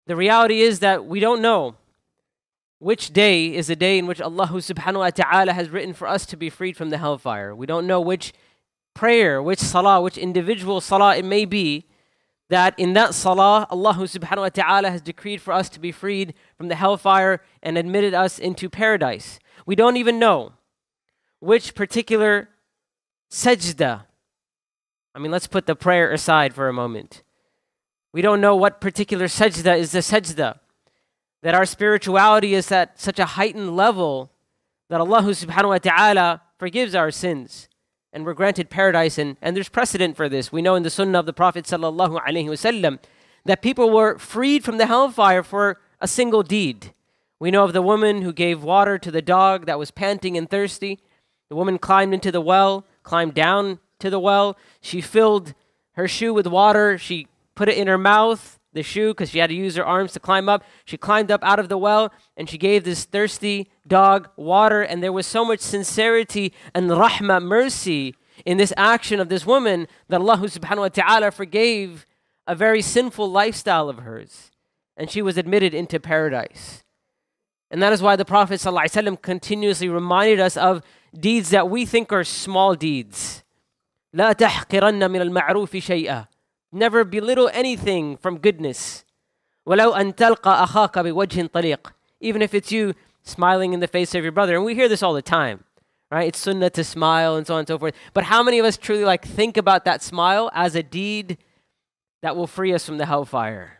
The reality is that we don't know which day is the day in which Allah subhanahu wa ta'ala has written for us to be freed from the hellfire. We don't know which prayer, which salah, which individual salah it may be, that in that salah, Allah subhanahu wa ta'ala has decreed for us to be freed from the hellfire and admitted us into paradise. We don't even know which particular sajda. I mean, let's put the prayer aside for a moment. We don't know what particular sajda is the sajda. That our spirituality is at such a heightened level that Allah subhanahu wa ta'ala forgives our sins and we're granted paradise. And there's precedent for this. We know in the sunnah of the Prophet sallallahu alaihi wasallam that people were freed from the hellfire for a single deed. We know of the woman who gave water to the dog that was panting and thirsty. The woman climbed into the well, climbed down to the well. She filled her shoe with water. She put it in her mouth, the shoe, because she had to use her arms to climb up. She climbed up out of the well and she gave this thirsty dog water. And there was so much sincerity and rahmah, mercy in this action of this woman that Allah subhanahu wa ta'ala forgave a very sinful lifestyle of hers. And she was admitted into paradise. And that is why the Prophet sallallahu alaihi wasallam continuously reminded us of deeds that we think are small deeds. لا تحقرن من المعروف شيئا. Never belittle anything from goodness. وَلَوْ أَن تَلْقَى أَخَاكَ بِوَجْهٍ طَلِيقٍ. Even if it's you smiling in the face of your brother. And we hear this all the time, right? It's sunnah to smile and so on and so forth. But how many of us truly think about that smile as a deed that will free us from the hellfire?